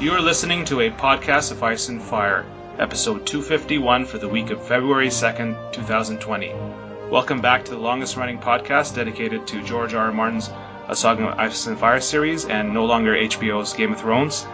You are listening to a podcast of Ice and Fire, episode 251 for the week of February 2nd, 2020. Welcome back to the longest running podcast dedicated to George R. R. Martin's A Song of Ice and Fire series and no longer HBO's Game of Thrones.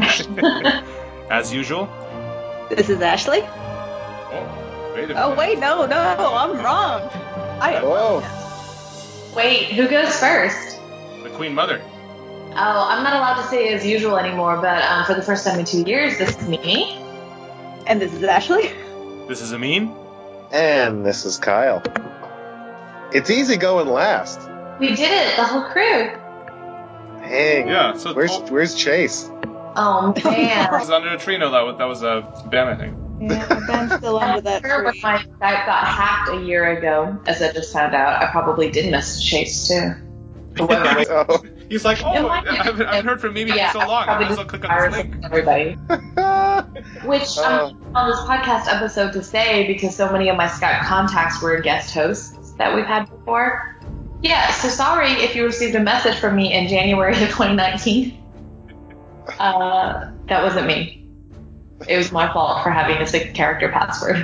As usual. This is Ashley. Oh, wait a minute. Oh, wait, no, I'm wrong. I am wrong. Wait, who goes first? The Queen Mother. Oh, I'm not allowed to say as usual anymore, but for the first time in 2 years, this is Mimi. And this is Ashley. This is Amin. And this is Kyle. It's easy going last. We did it, the whole crew. Dang. Yeah, so where's Chase? Oh, man. This is under a tree. No, that was Ben, I think. Yeah, Ben's still under that When tree. my Skype got hacked a year ago, as I just found out, I probably did miss Chase, too. Oh. He's like, oh, Yeah, I haven't heard from Mimi for so long. I might as well click on this link. Everybody. Which I'm on this podcast episode to say because so many of my Skype contacts were guest hosts that we've had before. Yeah, so sorry if you received a message from me in January of 2019. That wasn't me. It was my fault for having a 6-character password.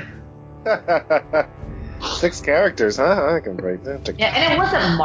6 characters, huh? I can break that. Yeah, and it wasn't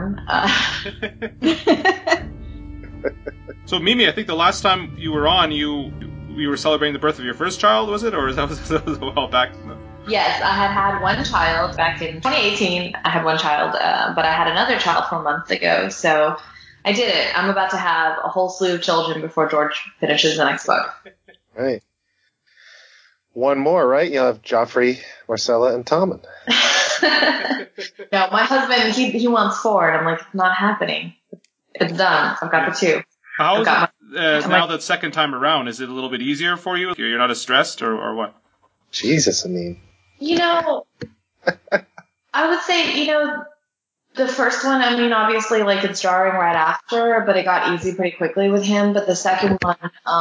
Martin. So, Mimi, I think the last time you were on, you were celebrating the birth of your first child, was it? Or that was a while back? Yes, I had one child back in 2018. I had one child, but I had another child 4 months ago. So I did it. I'm about to have a whole slew of children before George finishes the next book. Right. One more, right? You'll have Joffrey, Marcella, and Tommen. No, my husband, he wants 4, and I'm like, it's not happening. It's done. I've got the 2. How is it now that second time around? Is it a little bit easier for you? You're not as stressed, or what? Jesus, I mean. You know, I would say, the first one, I mean, obviously, like, it's jarring right after, but it got easy pretty quickly with him. But the second one,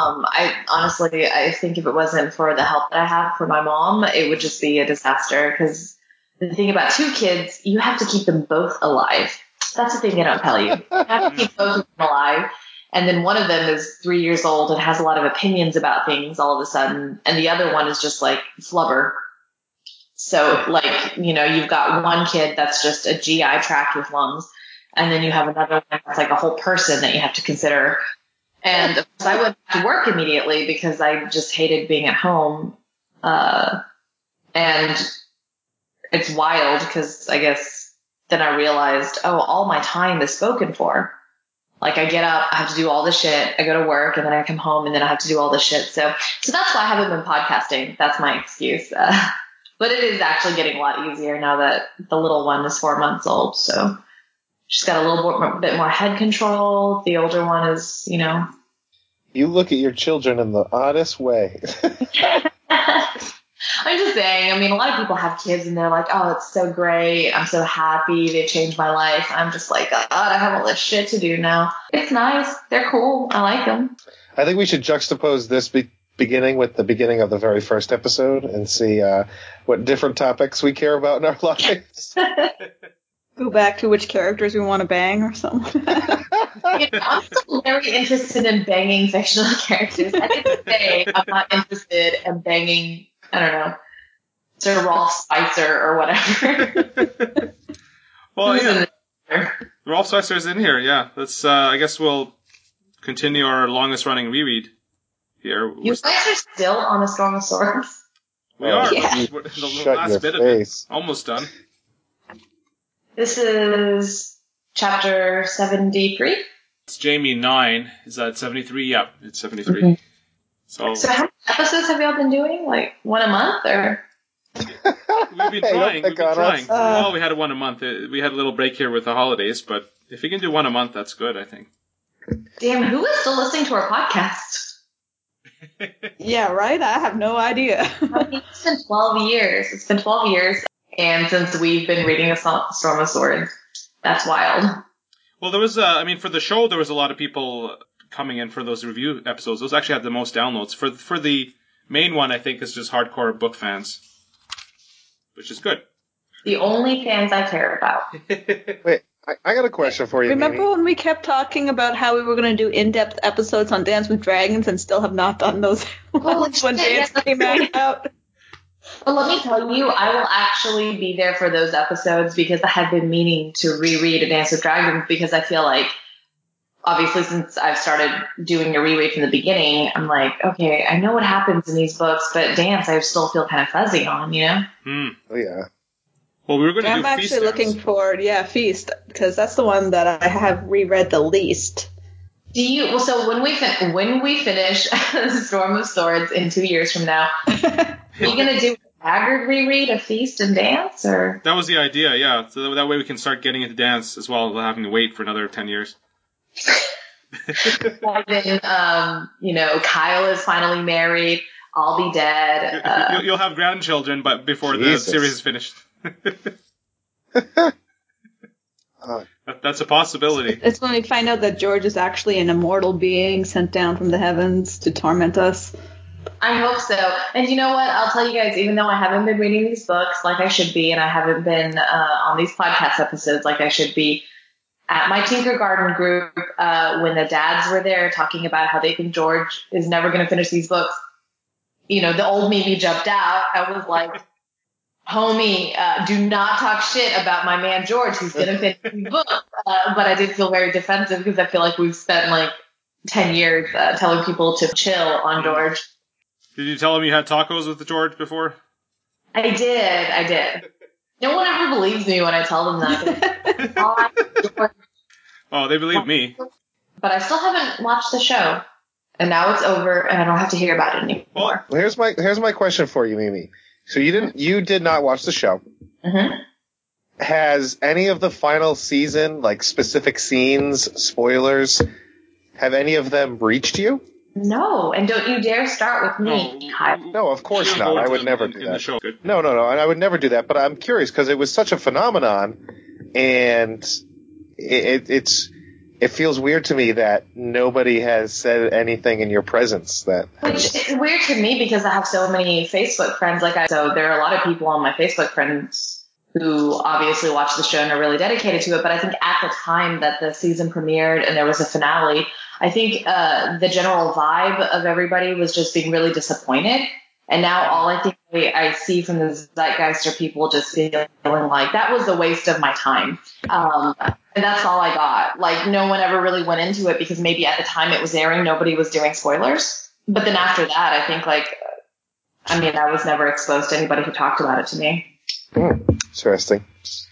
I think if it wasn't for the help that I have for my mom, it would just be a disaster. Because the thing about 2 kids, you have to keep them both alive. That's the thing they don't tell you. You have to keep both of them alive. And then one of them is 3 years old and has a lot of opinions about things all of a sudden. And the other one is just like flubber. So, like, you've got one kid that's just a GI tract with lungs, and then you have another one that's like a whole person that you have to consider. And of course, I went to work immediately because I just hated being at home. And it's wild because I guess then I realized, all my time is spoken for. Like, I get up, I have to do all this shit, I go to work, and then I come home, and then I have to do all this shit. So that's why I haven't been podcasting. That's my excuse. But it is actually getting a lot easier now that the little one is 4 months old. So she's got a little bit more head control. The older one is, You look at your children in the oddest way. I'm just saying, I mean, a lot of people have kids and they're like, oh, it's so great. I'm so happy. They changed my life. I'm just like, God, I have all this shit to do now. It's nice. They're cool. I like them. I think we should juxtapose this beginning with the beginning of the very first episode and see what different topics we care about in our lives. Go back to which characters we want to bang or something. I'm still very interested in banging fictional characters. I didn't say I'm not interested in banging, I don't know, Sir Rolf Spicer or whatever. Well, yeah. Rolf Spicer's in here, yeah. Let's, I guess we'll continue our longest running reread here. You guys are still on A Storm of Swords? We are. Yeah. The last bit of it. Almost done. This is chapter 73? It's Jamie 9. Is that 73? Yeah, it's 73. Mm-hmm. So how many episodes have y'all been doing? Like, one a month, or? We've been trying. Well, we had one a month. We had a little break here with the holidays, but if we can do one a month, that's good, I think. Damn, who is still listening to our podcast? Yeah, right? I have no idea. I mean, it's been 12 years. It's been 12 years. And since we've been reading A Storm of Swords, that's wild. Well, there was, for the show, there was a lot of people coming in for those review episodes. Those actually had the most downloads. For the main one, I think, is just hardcore book fans, which is good. The only fans I care about. Wait, I got a question for you, Remember Mimi. when we kept talking about how we were going to do in-depth episodes on Dance with Dragons and still have not done those ones when Dance came out? Well, let me tell you, I will actually be there for those episodes because I have been meaning to reread A Dance with Dragons because I feel like, obviously, since I've started doing a reread from the beginning, I'm like, okay, I know what happens in these books, but Dance I still feel kind of fuzzy on, you know? Oh, yeah. Well, we were going to do I'm actually Feast looking Dance. forward, Feast, because that's the one that I have reread the least. So when we finish Storm of Swords in 2 years from now, are you going to do a staggered reread of Feast and Dance, or? That was the idea, yeah. So that way we can start getting into Dance as well without having to wait for another 10 years. And then, Kyle is finally married. I'll be dead. You'll have grandchildren, but before Jesus. the series is finished. Oh, That's a possibility. It's when we find out that George is actually an immortal being sent down from the heavens to torment us. I hope so. And you know what? I'll tell you guys, even though I haven't been reading these books like I should be, and I haven't been on these podcast episodes like I should be, at my Tinker Garden group, when the dads were there talking about how they think George is never going to finish these books, the old Mimi jumped out. I was like, homie, do not talk shit about my man George. He's going to finish these books. But I did feel very defensive because I feel like we've spent 10 years telling people to chill on George. Did you tell him you had tacos with George before? I did. No one ever believes me when I tell them that. Oh, they believe me. But I still haven't watched the show. And now it's over, and I don't have to hear about it anymore. Well, here's my question for you, Mimi. So you did not watch the show. Mm-hmm. Has any of the final season, specific scenes, spoilers, have any of them reached you? No, and don't you dare start with me, Kyle. No, of course not. I would never do in the that. show. No, and I would never do that. But I'm curious because it was such a phenomenon, and it feels weird to me that nobody has said anything in your presence that. Which is weird to me because I have so many Facebook friends. So there are a lot of people on my Facebook friends who obviously watch the show and are really dedicated to it. But I think at the time that the season premiered and there was a finale, I think the general vibe of everybody was just being really disappointed. And now all I think I see from the zeitgeist are people just feeling like that was a waste of my time. And that's all I got. No one ever really went into it because maybe at the time it was airing, nobody was doing spoilers. But then after that, I think I was never exposed to anybody who talked about it to me. Interesting.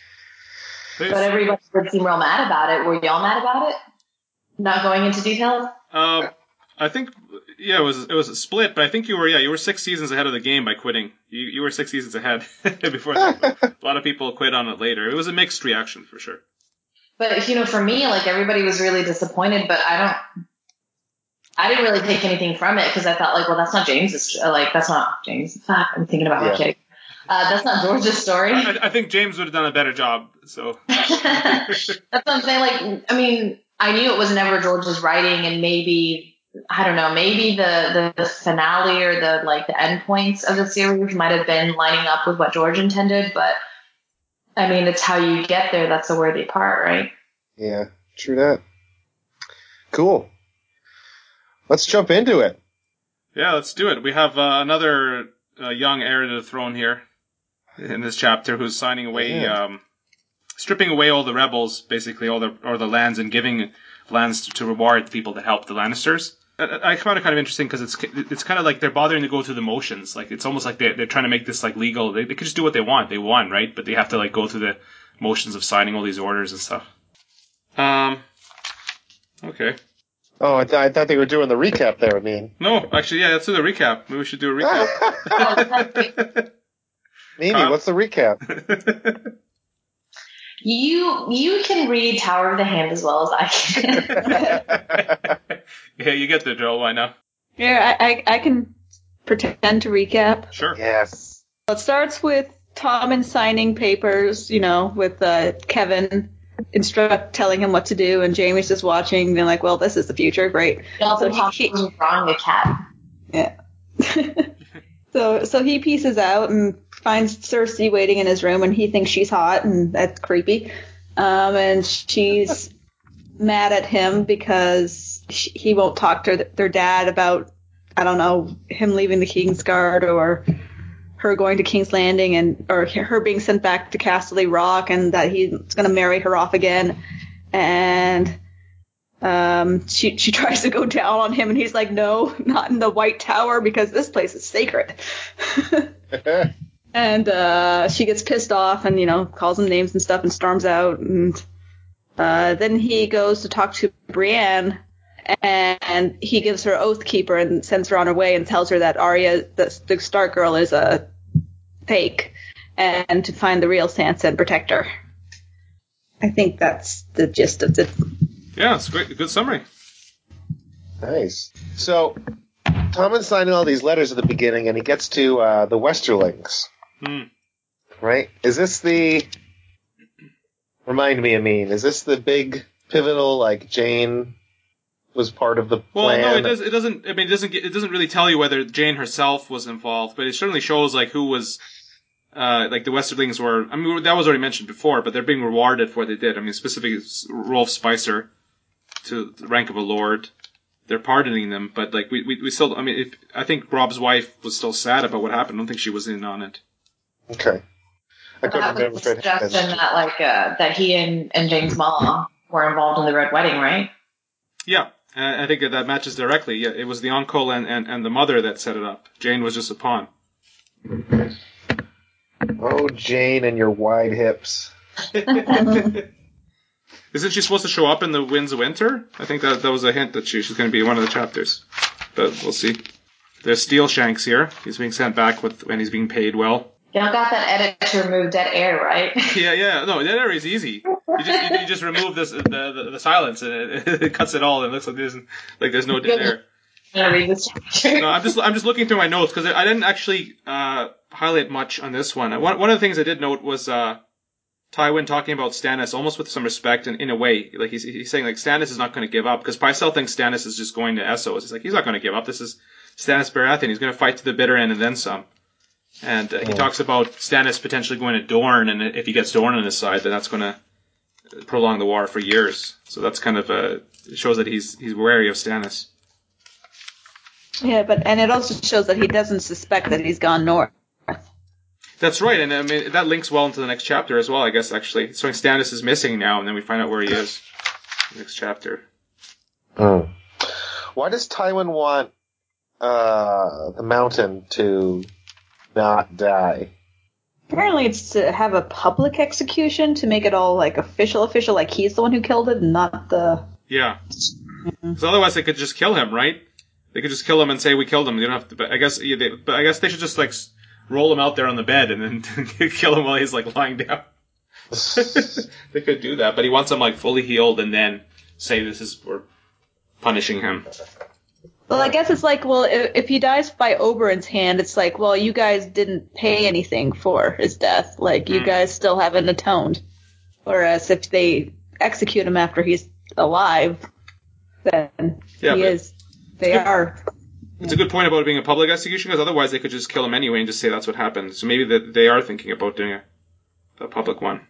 But everybody would seem real mad about it. Were y'all mad about it? Not going into details? I think, it was a split, but I think you were 6 seasons ahead of the game by quitting. You were 6 seasons ahead before that. A lot of people quit on it later. It was a mixed reaction for sure. But, for me, everybody was really disappointed, but I didn't really take anything from it because I thought, that's not James's, that's not James. I'm thinking about my kid. That's not George's story. I think James would have done a better job, so. That's what I'm saying. I knew it was never George's writing and maybe, I don't know, maybe the finale or the end points of the series might have been lining up with what George intended, but it's how you get there. That's the worthy part, right? Yeah, true that. Cool. Let's jump into it. Yeah, let's do it. We have another young heir to the throne here in this chapter who's signing away, stripping away all the rebels, basically, all the lands, and giving lands to reward people that help the Lannisters. I found it kind of interesting because it's kind of like they're bothering to go through the motions. It's almost like they're trying to make this legal. They could just do what they want. They won, right? But they have to go through the motions of signing all these orders and stuff. Okay. Oh, I thought they were doing the recap there, No, actually, let's do the recap. Maybe we should do a recap. Mimi, what's the recap? You can read Tower of the Hand as well as I can. Yeah, you get the drill. Why not? Yeah, I can pretend to recap. Sure. Yes. It starts with Tommen signing papers, with Kevin telling him what to do, and Jamie's just watching, being like, well, this is the future, great. He also drawing a cat. Yeah. So he pieces out and finds Cersei waiting in his room, and he thinks she's hot, and that's creepy. And she's mad at him because he won't talk to their dad about, I don't know, him leaving the Kingsguard or her going to King's Landing or her being sent back to Casterly Rock and that he's going to marry her off again. And she tries to go down on him and he's like, no, not in the White Tower because this place is sacred. And she gets pissed off and, calls him names and stuff and storms out. And then he goes to talk to Brienne and he gives her Oathkeeper and sends her on her way and tells her that Arya, the Stark girl, is a fake and to find the real Sansa and protect her. I think that's the gist of it. Yeah, it's great. Good summary. Nice. So, Tommen's signing all these letters at the beginning, and he gets to the Westerlings. Right? Is this the... Remind me, Amin. Is this the big, pivotal, like, Jane was part of the plan? Well, no, it doesn't... I mean, it doesn't really tell you whether Jane herself was involved, but it certainly shows, like, who was... like, the Westerlings were... I mean, that was already mentioned before, but they're being rewarded for what they did. I mean, specifically, Rolf Spicer to the rank of a lord. They're pardoning them, but, like, we still... I mean, I think Rob's wife was still sad about what happened. I don't think she was in on it. Okay. I couldn't remember if it happened. Suggestion that, like, that he and Jane's mom were involved in the Red Wedding, right? Yeah. I think that matches directly. Yeah, it was the uncle and the mother that set it up. Jane was just a pawn. Oh, Jane and your wide hips. Isn't she supposed to show up in the Winds of Winter? I think that was a hint that she's going to be in one of the chapters. But we'll see. There's Steelshanks here. He's being sent back and he's being paid well. You don't got that edit to remove dead air, right? Yeah. No, dead air is easy. You just remove the silence and it cuts it all and it looks like there's no dead air. No, I'm just looking through my notes because I didn't actually highlight much on this one. One of the things I did note was Tywin talking about Stannis almost with some respect and in a way, like he's saying like Stannis is not going to give up because Pycelle thinks Stannis is just going to Essos. He's like he's not going to give up. This is Stannis Baratheon. He's going to fight to the bitter end and then some. And he talks about Stannis potentially going to Dorne, and if he gets Dorne on his side, then that's going to prolong the war for years. So that's kind of it shows that he's wary of Stannis. Yeah, and it also shows that he doesn't suspect that he's gone north. That's right, and I mean that links well into the next chapter as well, I guess, actually. So Stannis is missing now, and then we find out where he is in the next chapter. Why does Tywin want the Mountain to not die? Apparently it's to have a public execution to make it all like official, like he's the one who killed it, not the... Yeah. Because otherwise they could just kill him, right? They could just kill him and say we killed him. You don't have to. But I guess they should just like roll him out there on the bed and then kill him while he's like lying down. They could do that, but he wants him like fully healed and then say we're punishing him. Well, I guess it's like, well, if he dies by Oberyn's hand, it's like, well, you guys didn't pay anything for his death. Like, you guys still haven't atoned. Whereas if they execute him after he's alive, then they are. It's a good point about it being a public execution, because otherwise they could just kill him anyway and just say that's what happened. So maybe they are thinking about doing a public one.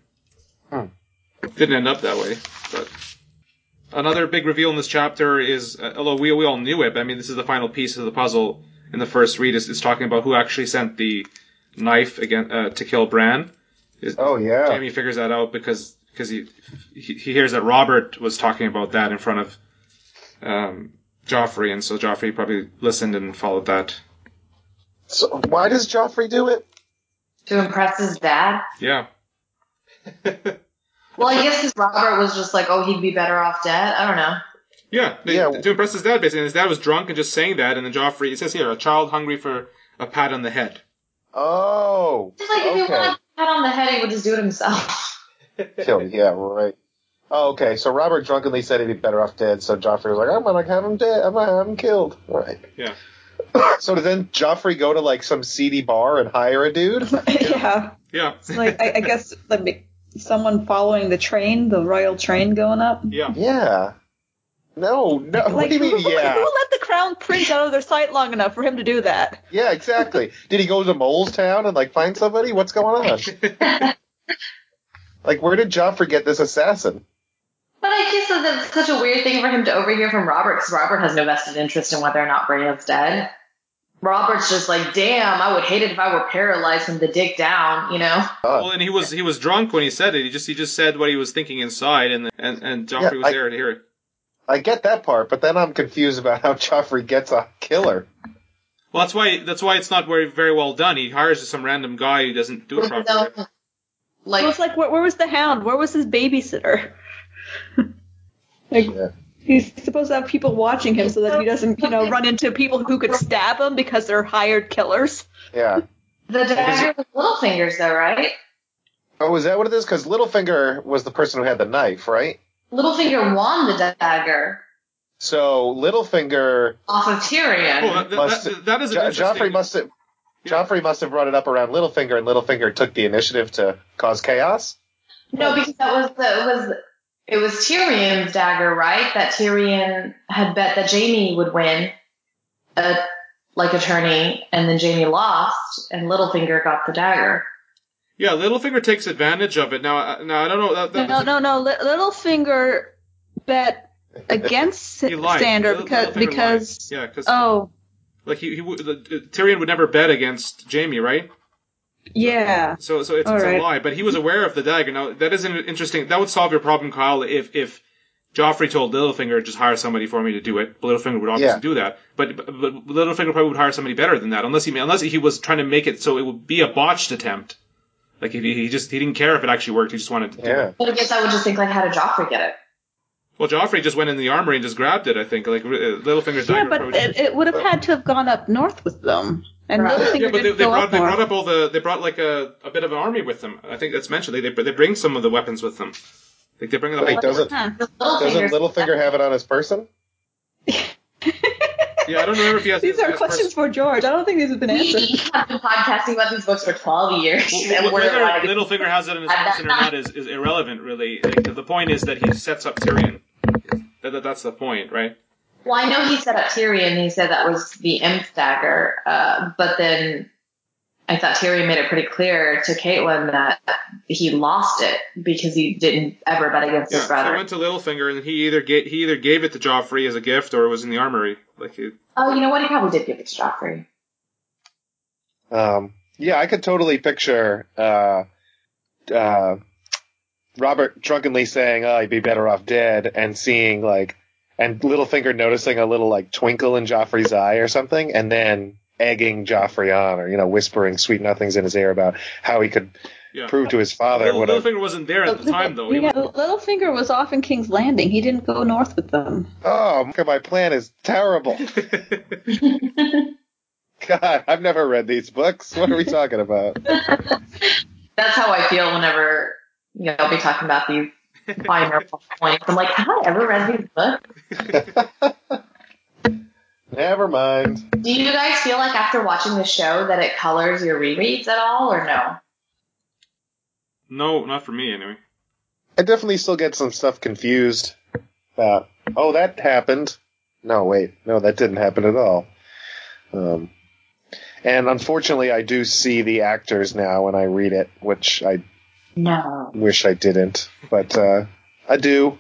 Didn't end up that way, but... Another big reveal in this chapter is, although we all knew it, but I mean, this is the final piece of the puzzle in the first read, is talking about who actually sent the knife to kill Bran. Jaime figures that out because he hears that Robert was talking about that in front of Joffrey, and so Joffrey probably listened and followed that. So why does Joffrey do it? To impress his dad? Yeah. Well, I guess his Robert was just like, oh, he'd be better off dead. I don't know. Yeah, to impress his dad, basically. And his dad was drunk and just saying that, and then Joffrey, it says here, a child hungry for a pat on the head. Oh, just like if he wanted a pat on the head, he would just do it himself. Yeah, right. Oh, okay, so Robert drunkenly said he'd be better off dead, so Joffrey was like, I'm gonna have him dead, I'm gonna have him killed. All right. Yeah. So did then Joffrey go to, like, some seedy bar and hire a dude? Yeah. Like, I guess... someone following the train, the royal train going up? Yeah. No. Like, what do you mean, yeah? Who let the crown prince out of their sight long enough for him to do that? Yeah, exactly. Did he go to Mole's Town and, like, find somebody? What's going on? Like, where did Joffrey get this assassin? But I guess that's such a weird thing for him to overhear from Robert, because Robert has no vested interest in whether or not Brienne's dead. Robert's just like, damn, I would hate it if I were paralyzed from the dick down, you know? Well, and he was drunk when he said it. He just said what he was thinking inside, and Joffrey was there to hear it. I get that part, but then I'm confused about how Joffrey gets a killer. Well, that's why it's not very well done. He hires some random guy who doesn't do it properly. Well, it's like, where was the Hound? Where was his babysitter? He's supposed to have people watching him so that he doesn't, run into people who could stab him because they're hired killers. Yeah. The dagger was Littlefinger's, though, right? Oh, is that what it is? Because Littlefinger was the person who had the knife, right? Littlefinger won the dagger. So Littlefinger off of Tyrion. Oh, that is Joffrey must have brought it up around Littlefinger, and Littlefinger took the initiative to cause chaos. No, because it was Tyrion's dagger, right? That Tyrion had bet that Jaime would win, like a tourney, and then Jaime lost, and Littlefinger got the dagger. Yeah, Littlefinger takes advantage of it. Now I don't know. No. Littlefinger bet against Sandor because yeah, because like Tyrion would never bet against Jaime, right? Yeah. So it's a lie, but he was aware of the dagger. Now that is interesting. That would solve your problem, Kyle, if Joffrey told Littlefinger, just hire somebody for me to do it. Littlefinger would obviously do that, but Littlefinger probably would hire somebody better than that, unless he was trying to make it so it would be a botched attempt. Like he didn't care if it actually worked. He just wanted to do it. But I guess I would just think, like, how did Joffrey get it? Well, Joffrey just went in the armory and just grabbed it, I think. Like, Littlefinger's dagger. Yeah, but it would have had to have gone up north with them. And yeah, but they brought up they brought like a bit of an army with them. I think that's mentioned. They bring some of the weapons with them. Like, they bring it up. Wait, doesn't Littlefinger have it on his person? Yeah, I don't remember if he has. These are questions for George. I don't think these have been answered. We have been podcasting about these books for 12 years. Whether Littlefinger has it in his person or not is irrelevant, really. Like, the point is that he sets up Tyrion. That's the point, right? Well, I know he set up Tyrion. He said that was the Imp's dagger. But then I thought Tyrion made it pretty clear to Caitlin that he lost it because he didn't ever bet against his brother. So he went to Littlefinger, and he either gave it to Joffrey as a gift or it was in the armory. Oh, you know what? He probably did give it to Joffrey. Yeah, I could totally picture Robert drunkenly saying, "Oh, he'd be better off dead," and seeing and Littlefinger noticing a little twinkle in Joffrey's eye or something, and then egging Joffrey on, or whispering sweet nothings in his ear about how he could prove to his father. Littlefinger wasn't there at the time, though. Yeah, Littlefinger was off in King's Landing. He didn't go north with them. Oh, my plan is terrible. God, I've never read these books. What are we talking about? That's how I feel whenever I'll be talking about these minor points. I'm like, have I ever read these books? Never mind. Do you guys feel like after watching the show that it colors your rereads at all, or no? No, not for me, anyway. I definitely still get some stuff confused about, oh, that happened. No, wait. No, that didn't happen at all. And unfortunately, I do see the actors now when I read it, which I wish I didn't. But I do.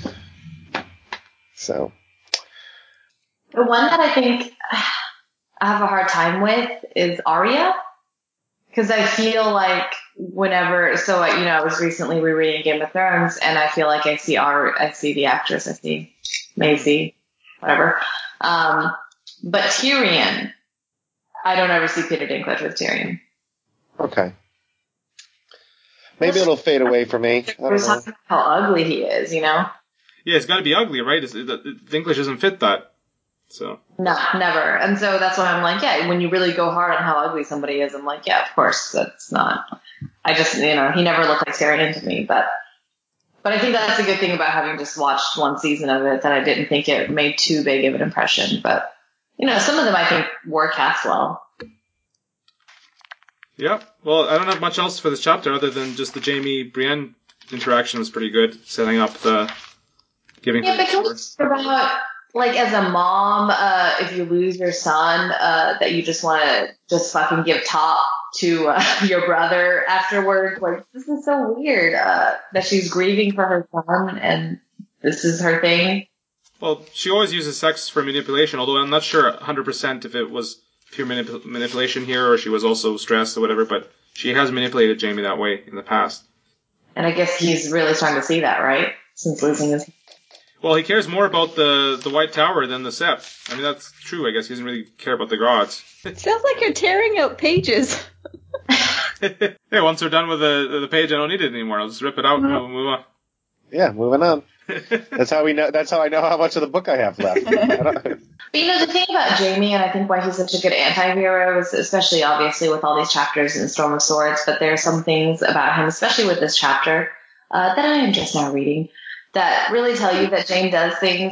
So. The one that I think I have a hard time with is Arya. Because I feel like I was recently rereading Game of Thrones, and I feel like I see the actress, I see Maisie, whatever. But Tyrion, I don't ever see Peter Dinklage with Tyrion. Okay. Maybe it'll fade away for me. We're talking about how ugly he is, Yeah, it's got to be ugly, right? Dinklage doesn't fit that. So. No, never. And so that's why I'm like, yeah, when you really go hard on how ugly somebody is, I'm like, yeah, of course, that's not. I just, he never looked like Tyrion to me, but I think that's a good thing about having just watched one season of it, that I didn't think it made too big of an impression. But, some of them I think were cast well. Yeah. Well, I don't have much else for this chapter other than just the Jaime Brienne interaction was pretty good, setting up the giving her the sword. About, as a mom, if you lose your son, that you just want to just fucking give top to your brother afterwards. Like, this is so weird that she's grieving for her son and this is her thing. Well, she always uses sex for manipulation, although I'm not sure 100% if it was pure manipulation here or she was also stressed or whatever, but she has manipulated Jaime that way in the past. And I guess he's really starting to see that, right? Since losing his... Well, he cares more about the White Tower than the Sept. I mean, that's true, I guess. He doesn't really care about the gods. Sounds like you're tearing out pages. Hey, once we're done with the page, I don't need it anymore. I'll just rip it out and we'll move on. Yeah, moving on. That's how I know how much of the book I have left. But the thing about Jaime, and I think why he's such a good anti-hero, is especially obviously with all these chapters in Storm of Swords, but there are some things about him, especially with this chapter, that I am just now reading, that really tell you that Jaime does things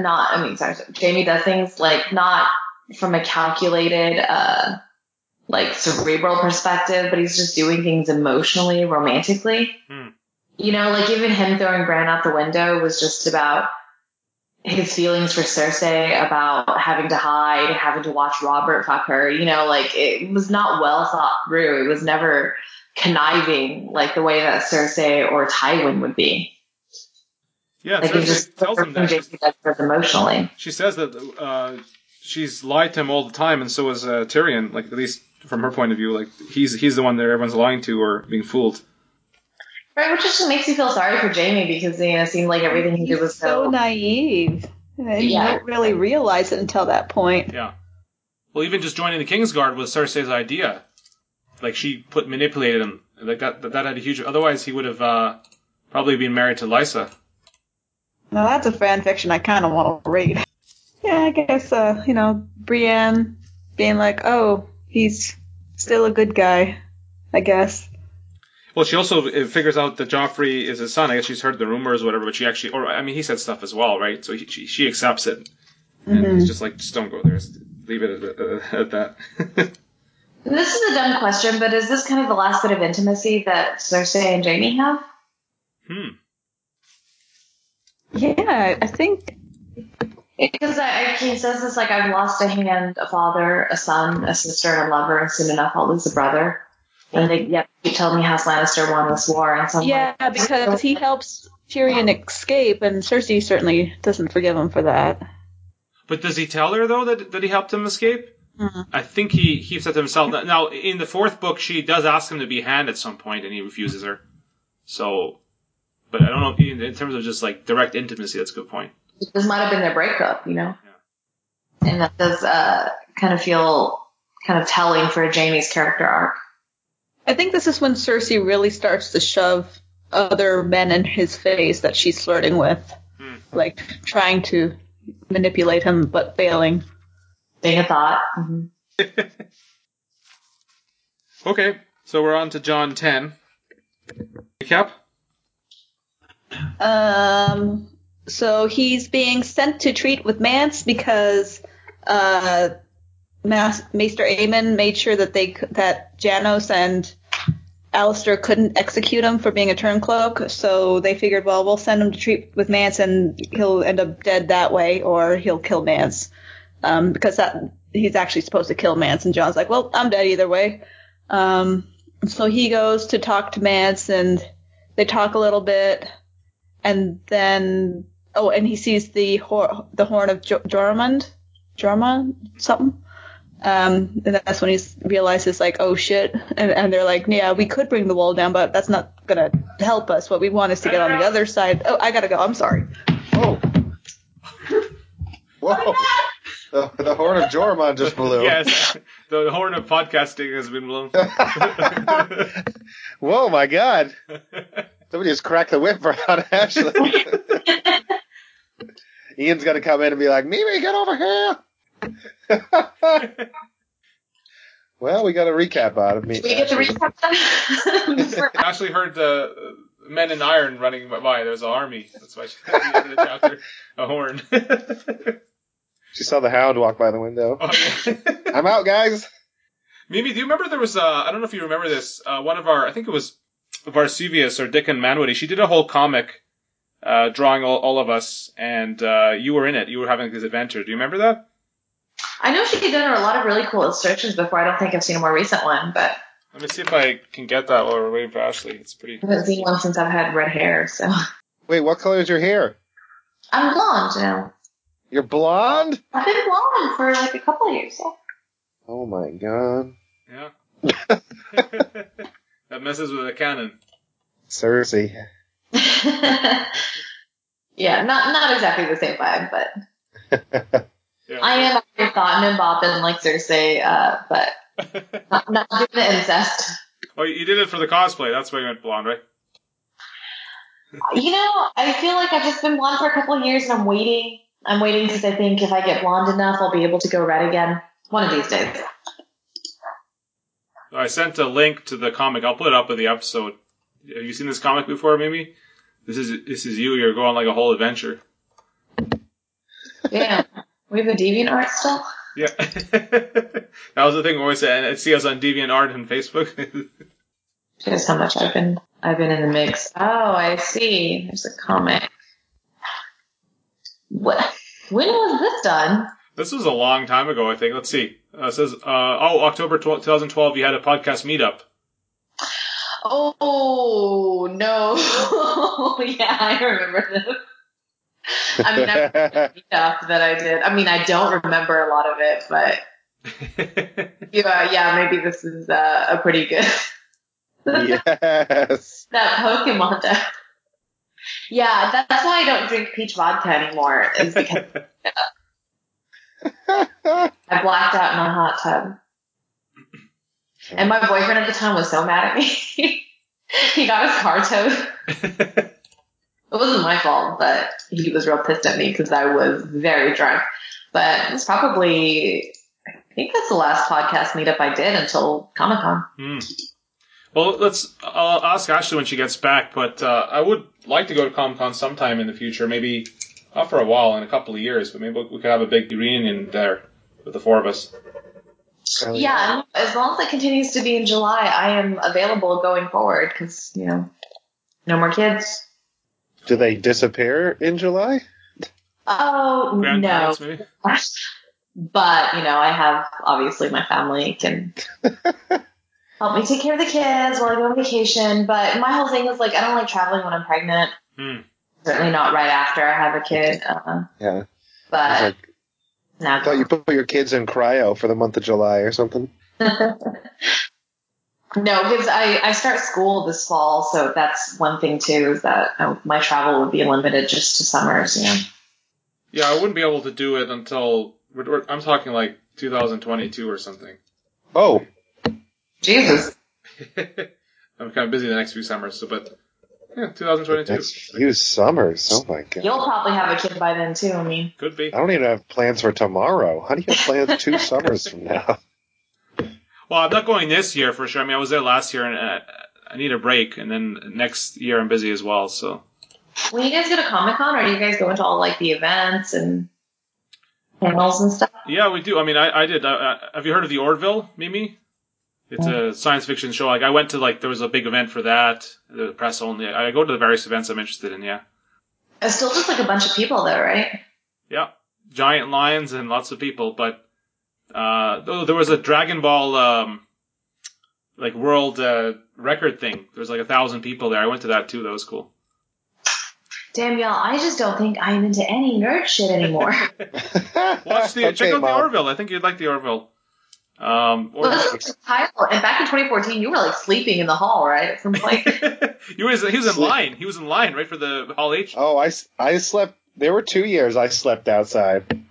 Jaime does things like not from a calculated, like cerebral perspective, but he's just doing things emotionally, romantically. Like even him throwing Bran out the window was just about his feelings for Cersei, about having to hide, having to watch Robert fuck her. It was not well thought through. It was never conniving like the way that Cersei or Tywin would be. Yeah, like Cersei just tells him that. Jaime does emotionally. She says that she's lied to him all the time, and so is Tyrion. Like, at least from her point of view, like he's the one that everyone's lying to or being fooled. Right, which just makes you feel sorry for Jaime because it seemed like everything he did was so naive. And you don't really realize it until that point. Yeah. Well, even just joining the Kingsguard was Cersei's idea. Like, she manipulated him. Like, that had a huge... Otherwise, he would have probably been married to Lysa. Now, that's a fan fiction I kind of want to read. Yeah, I guess, Brienne being like, oh, he's still a good guy, I guess. Well, she also figures out that Joffrey is his son. I guess she's heard the rumors or whatever, but she actually... he said stuff as well, right? So she accepts it. And it's just like, just don't go there. Just leave it at that. This is a dumb question, but is this kind of the last bit of intimacy that Cersei and Jaime have? Yeah, I think... Because he says this like, I've lost a hand, a father, a son, a sister, and a lover, and soon enough I'll lose a brother. And you told me House Lannister won this war. And so because he helps Tyrion escape, and Cersei certainly doesn't forgive him for that. But does he tell her, though, that he helped him escape? I think he keeps it to himself. Now, in the fourth book, she does ask him to be hand at some point, and he refuses her. So, but I don't know if in terms of just, like, direct intimacy, that's a good point. This might have been their breakup, Yeah. And that does kind of feel kind of telling for Jaime's character arc. I think this is when Cersei really starts to shove other men in his face that she's flirting with. Like, trying to manipulate him, but failing. Being a thought. Okay, so we're on to Jon 10. Recap? So he's being sent to treat with Mance because Maester Aemon made sure that Janos and Alistair couldn't execute him for being a turncloak, so they figured, well, we'll send him to treat with Mance and he'll end up dead that way, or he'll kill Mance. Because he's actually supposed to kill Mance, and Jon's like, well, I'm dead either way. So he goes to talk to Mance, and they talk a little bit, and then, and he sees the horn of Joramun, something. And that's when he realizes, like, oh shit. And they're like, yeah, we could bring the wall down, but that's not gonna help us. What we want is to get on the other side. Oh, I gotta go. I'm sorry. Oh. Whoa. The horn of Joramun just blew. Yes, the horn of podcasting has been blown. Whoa, my God. Somebody just cracked the whip around Ashley. Ian's going to come in and be like, Mimi, get over here. Well, we got a recap out of me. Did we get to recap that? Ashley heard the men in iron running by. There's an army. That's why she had the chapter a horn. She saw the hound walk by the window. Oh, yeah. I'm out, guys. Mimi, do you remember there was I don't know if you remember this, one of our, I think it was Varsuvius or Dickon Manwoody, she did a whole comic drawing all of us, and you were in it. You were having this adventure. Do you remember that? I know she had done a lot of really cool illustrations before. I don't think I've seen a more recent one, but... Let me see if I can get that while we're waiting for Ashley. It's pretty. I haven't seen one since I've had red hair, so. Wait, what color is your hair? I'm blonde now. You're blonde? I've been blonde for like a couple of years, yeah. Oh my god. Yeah. That messes with a canon. Cersei. Yeah, not exactly the same vibe, but Yeah. I am always thought and bopping like Cersei, but not doing the incest. Oh, you did it for the cosplay. That's why you went blonde, right? You know, I feel like I've just been blonde for a couple of years and I'm waiting. I'm waiting because I think if I get blonde enough, I'll be able to go red again. One of these days. I sent a link to the comic. I'll put it up with the episode. Have you seen this comic before, Mimi? This is you. You're going like a whole adventure. Yeah. We have a DeviantArt still? Yeah. That was the thing we always said. And see us on DeviantArt and Facebook. Just how much I've been in the mix. Oh, I see. There's a comic. What? When was this done? This was a long time ago, I think. Let's see. It says, October 2012, you had a podcast meetup. Oh, no. Yeah, I remember this. I mean, I remember the stuff that I did. I mean, I don't remember a lot of it, but yeah, maybe this is a pretty good. Yes. That Pokemon deck. Yeah, that's why I don't drink peach vodka anymore, is because I blacked out in a hot tub. And my boyfriend at the time was so mad at me. He got his car towed. It wasn't my fault, but he was real pissed at me because I was very drunk. But it's probably, I think that's the last podcast meetup I did until Comic-Con. Well, I'll ask Ashley when she gets back, but I would like to go to Comic-Con sometime in the future, maybe not for a while, in a couple of years, but maybe we could have a big reunion there with the four of us. Yeah, as long as it continues to be in July, I am available going forward because, no more kids. Do they disappear in July? Oh, no. Maybe? But, I have, obviously, my family can help me take care of the kids while I go on vacation. But my whole thing is, I don't like traveling when I'm pregnant. Certainly not right after I have a kid. Yeah. But now I thought you put your kids in cryo for the month of July or something. No, because I start school this fall, so that's one thing, too, is that my travel would be limited just to summers, Yeah, I wouldn't be able to do it until, I'm talking 2022 or something. Oh. Jesus. I'm kind of busy the next few summers, but yeah, 2022. Next few summers, oh my god. You'll probably have a kid by then, too, I mean. Could be. I don't even have plans for tomorrow. How do you have plans 2 summers from now? Well, I'm not going this year for sure. I mean, I was there last year, and I need a break, and then next year I'm busy as well, so. When you guys go to Comic-Con, are you guys going to all, the events and panels and stuff? Yeah, we do. I mean, I did. Have you heard of the Orville, Mimi? It's a science fiction show. I went to, there was a big event for that, the press only. I go to the various events I'm interested in, yeah. It's still just, a bunch of people, though, right? Yeah. Giant lines and lots of people, but there was a Dragon Ball, world record thing. There was 1,000 people there. I went to that too. That was cool. Damn, y'all, I just don't think I'm into any nerd shit anymore. Check out the Orville. I think you'd like the Orville. Listen to Kyle, and back in 2014, you were sleeping in the hall, right? At some point. he was in line. He was in line, right, for the Hall H. Oh, I slept. There were 2 years I slept outside.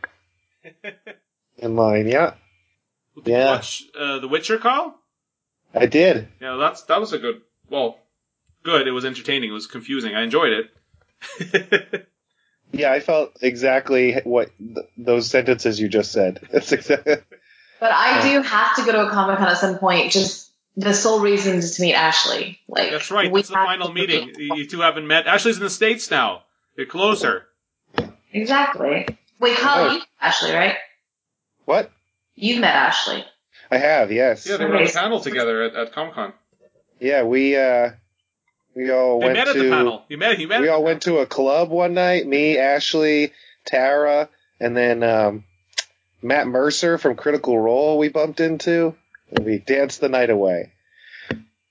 In line, yeah. Did you watch The Witcher, Kyle? I did. Yeah, that was a good. Well, good. It was entertaining. It was confusing. I enjoyed it. Yeah, I felt exactly what those sentences you just said. That's exactly. But I do have to go to a Comic-Con at some point. Just the sole reason is to meet Ashley. That's right. That's the final meeting. You two haven't met. Ashley's in the States now. You're closer. Exactly. Wait, Kyle, you met Ashley, right? What? You met Ashley. I have, yes. Yeah, they were on a panel together at Comic-Con. Yeah, we all went met at the panel. We all went to a club one night. Me, Ashley, Tara, and then Matt Mercer from Critical Role we bumped into. And we danced the night away.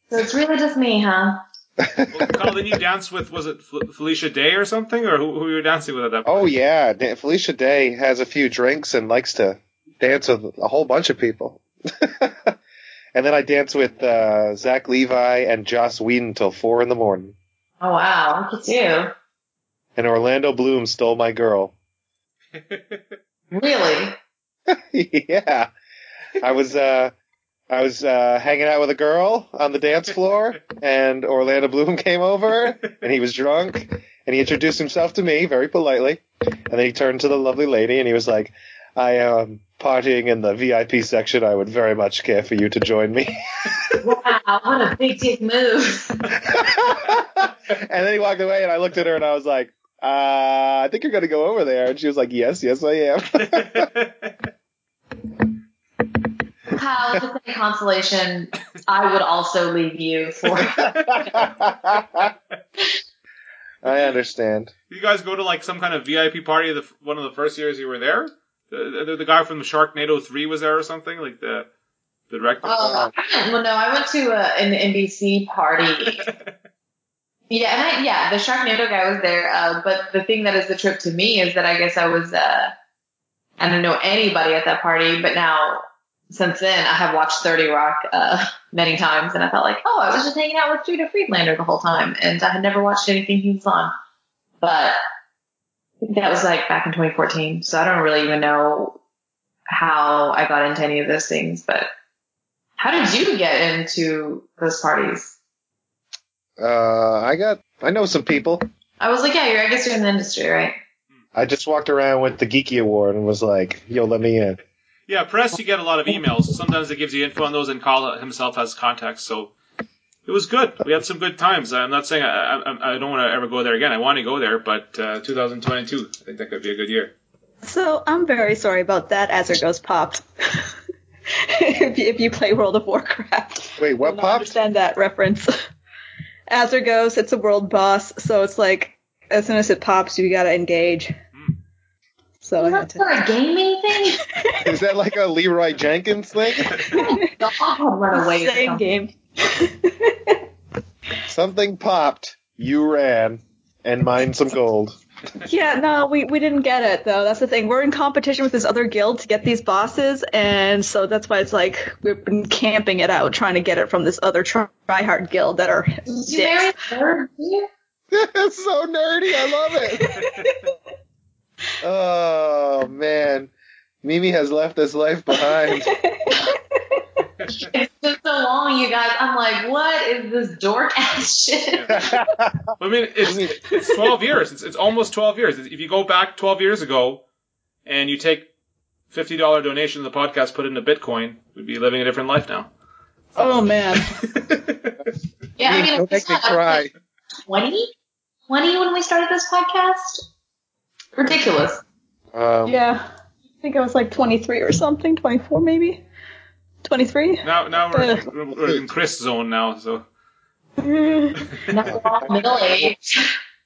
So it's really just me, huh? Well, Kyle, then you danced with, was it Felicia Day or something? Or who were you dancing with at that point? Oh, yeah. Felicia Day has a few drinks and likes to dance with a whole bunch of people. And then I danced with Zach Levi and Joss Whedon till 4 a.m. Oh, wow. Look at you. And Orlando Bloom stole my girl. Really? Yeah. I was hanging out with a girl on the dance floor, and Orlando Bloom came over, and he was drunk, and he introduced himself to me very politely, and then he turned to the lovely lady, and he was like, I am partying in the VIP section. I would very much care for you to join me. Wow, what a big dick move. And then he walked away, and I looked at her, and I was like, I think you're going to go over there. And she was like, yes, I am. Kyle, if it's any consolation, I would also leave you for I understand. Did you guys go to like some kind of VIP party one of the first years you were there? The guy from the Sharknado 3 was there or something? Like the director? Well, no, I went to an NBC party. Yeah, the Sharknado guy was there. But the thing that is the trip to me is that I guess I was, I didn't know anybody at that party, but now since then I have watched 30 Rock, many times, and I felt like, oh, I was just hanging out with Judah Friedlander the whole time, and I had never watched anything he was on. But I think that was like back in 2014, so I don't really even know how I got into any of those things, but how did you get into those parties? I know some people. I was like, yeah, I guess you're in the industry, right? I just walked around with the Geeky Award and was like, yo, let me in. Yeah, press, you get a lot of emails. Sometimes it gives you info on those, and Kyle himself has contacts, so it was good. We had some good times. I'm not saying I don't want to ever go there again. I want to go there, but 2022, I think that could be a good year. So I'm very sorry about that. Azergos popped. if you play World of Warcraft. Wait, what popped? popped? Understand that reference. Azergos, it's a world boss, so it's like as soon as it pops, you gotta engage. So is that for a gaming thing? Is that like a Leroy Jenkins thing? I'll run away. Same game. Something popped, you ran, and mined some gold. Yeah, no, we didn't get it, though. That's the thing. We're in competition with this other guild to get these bosses, and so that's why it's like we've been camping it out, trying to get it from this other tryhard guild that are dicks. That's so nerdy. I love it. Oh, man. Mimi has left this life behind. It's been so long, you guys. I'm like, what is this dork ass shit? Yeah. I mean, it's 12 years. It's almost 12 years. If you go back 12 years ago and you take $50 donation to the podcast, put it into Bitcoin, we'd be living a different life now. Oh, man. Yeah, I mean, don't make me cry. 20 when we started this podcast? Ridiculous. Yeah. I think I was like 23 or something, 24 maybe. 23? Now we're in Chris zone now, so. Now we're all middle-aged.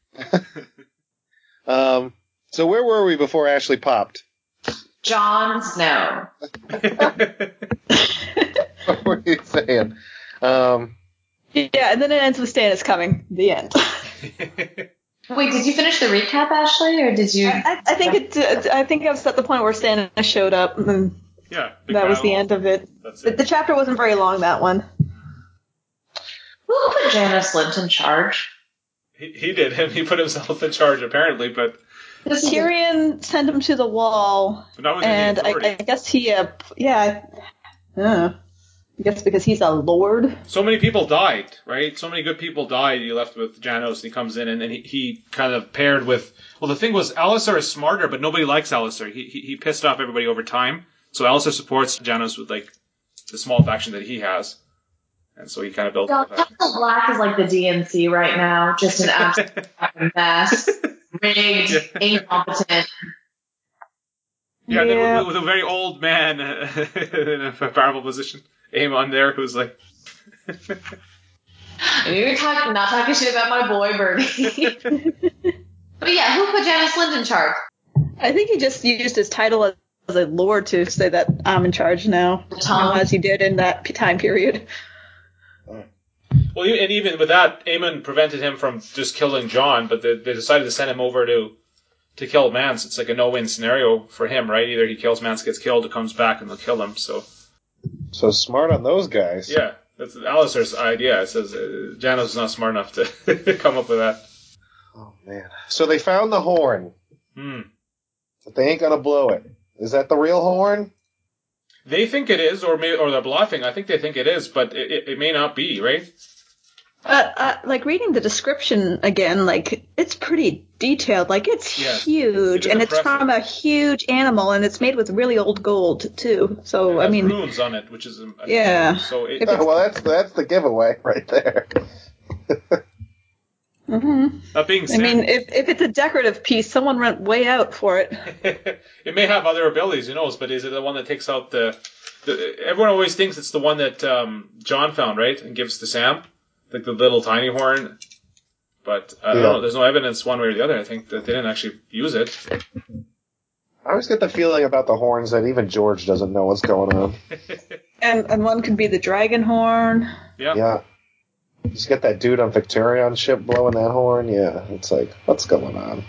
So where were we before Ashley popped? Jon Snow. What were you saying? Yeah, and then it ends with Stannis coming. The end. Wait, did you finish the recap, Ashley, or did you? I think I was at the point where Stannis showed up, and yeah, that was the end of it. That's it. The chapter wasn't very long, that one. Who put Janos Lynch in charge? He did, and he put himself in charge, apparently, but... Tyrion sent him to the wall, and I guess he, I guess because he's a lord. So many people died, right? So many good people died. You left with Janos, and he comes in, and then he kind of paired with... Well, the thing was, Alliser is smarter, but nobody likes Alliser. He pissed off everybody over time. So Alliser supports Janos with, like, the small faction that he has. And so he kind of built... Castle Black is like the DNC right now. Just an absolute mess. Rigged, incompetent. Yeah, then with a very old man in a powerful position. Aemon there, who's like... You're not talking shit about my boy, Bernie. But yeah, who put Janos Lynch in charge? I think he just used his title as a lord to say that I'm in charge now, as he did in that time period. Well, and even with that, Aemon prevented him from just killing Jon, but they decided to send him over to kill Mance. It's like a no-win scenario for him, right? Either he kills Mance, gets killed, or comes back and they'll kill him. So smart on those guys. Yeah, that's Alistair's idea. It says Janos is not smart enough to come up with that. Oh man! So they found the horn, but they ain't gonna blow it. Is that the real horn? They think it is, or they're bluffing. I think they think it is, but it may not be, right? Like reading the description again, like it's pretty detailed. Like it's huge, and it's from a huge animal, and it's made with really old gold too. So it has runes on it, which is So well, that's the giveaway right there. Mm-hmm. That being said, I mean, if it's a decorative piece, someone went way out for it. It may have other abilities, who knows? But is it the one that takes out the everyone always thinks it's the one that Jon found, right, and gives to Sam, like the little tiny horn. But I don't know. There's no evidence one way or the other. I think that they didn't actually use it. I always get the feeling about the horns that even George doesn't know what's going on. and one could be the dragon horn. Yeah. Just get that dude on Victorion ship blowing that horn. Yeah, it's like, what's going on?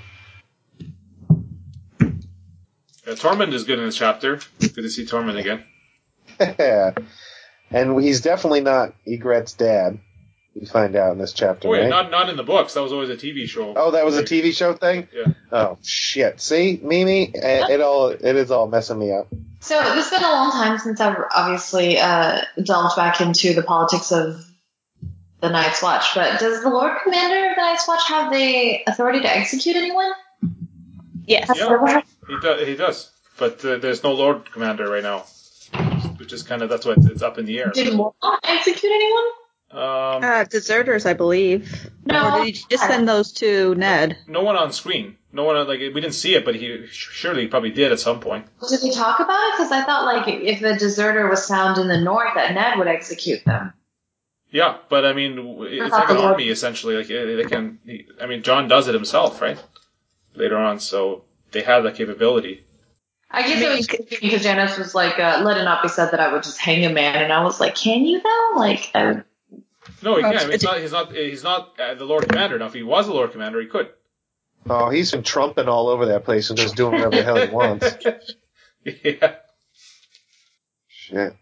Tormund is good in this chapter. Good to see Tormund again. Yeah. And he's definitely not Ygritte's dad. We find out in this chapter, yeah, right? Not in the books. That was always a TV show. Oh, that was a TV show thing? Yeah. Oh, shit. See, Mimi? It is all messing me up. So it's been a long time since I've obviously delved back into the politics of the Night's Watch, but does the Lord Commander of the Night's Watch have the authority to execute anyone? Yes. Yeah, he does. But there's no Lord Commander right now, which is that's why it's up in the air. Did Mormont execute anyone? Deserters, I believe. No. Or did he just send those to Ned? No one on screen. No one, we didn't see it, but he probably did at some point. Did he talk about it? Because I thought, if a deserter was found in the north, that Ned would execute them. Yeah, but I mean, it's like an army, essentially. Jon does it himself, right? Later on, so they have that capability. I guess it was because Janos was like, let it not be said that I would just hang a man, and I was like, can you though? No, he can't. I mean, he's not the Lord Commander. Now, if he was the Lord Commander, he could. Oh, he's been trumping all over that place and just doing whatever the hell he wants. Yeah. Shit.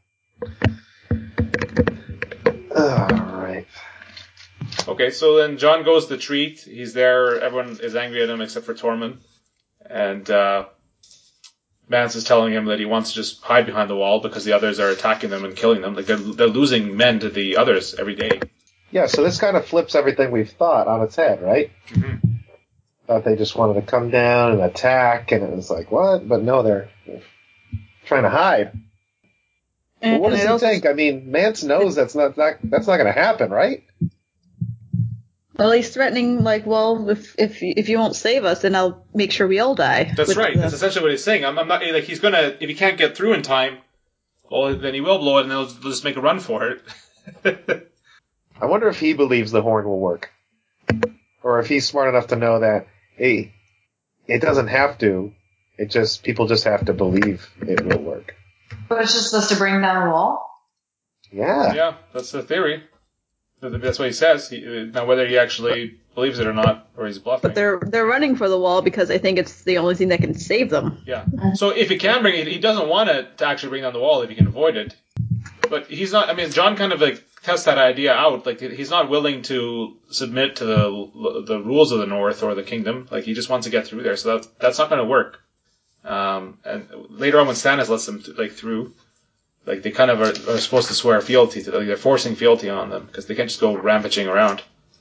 Alright. Okay, so then Jon goes to treat. He's there. Everyone is angry at him except for Tormund. And Mance is telling him that he wants to just hide behind the wall because the others are attacking them and killing them. Like they're losing men to the others every day. Yeah, so this kind of flips everything we've thought on its head, right? Mm-hmm. Thought they just wanted to come down and attack, and it was like, what? But no, they're trying to hide. Well, what does he think? I mean, Mance knows that's not going to happen, right? Well, he's threatening, if you won't save us, then I'll make sure we all die. That's right. That's essentially what he's saying. I'm not he's gonna, if he can't get through in time, well, then he will blow it, and they'll just make a run for it. I wonder if he believes the horn will work, or if he's smart enough to know that, hey, it doesn't have to. People just have to believe it will work. But it's just supposed to bring down the wall? Yeah. Yeah, that's the theory. That's what he says. Now, whether he actually believes it or not, or he's bluffing. But they're running for the wall because I think it's the only thing that can save them. Yeah. So if he can bring it, he doesn't want to actually bring down the wall if he can avoid it. But he's not. I mean, Jon kind of tests that idea out. He's not willing to submit to the rules of the North or the kingdom. He just wants to get through there. So that's not going to work. And later on, when Stannis lets them through. They kind of are supposed to swear fealty to them. They're forcing fealty on them because they can't just go rampaging around.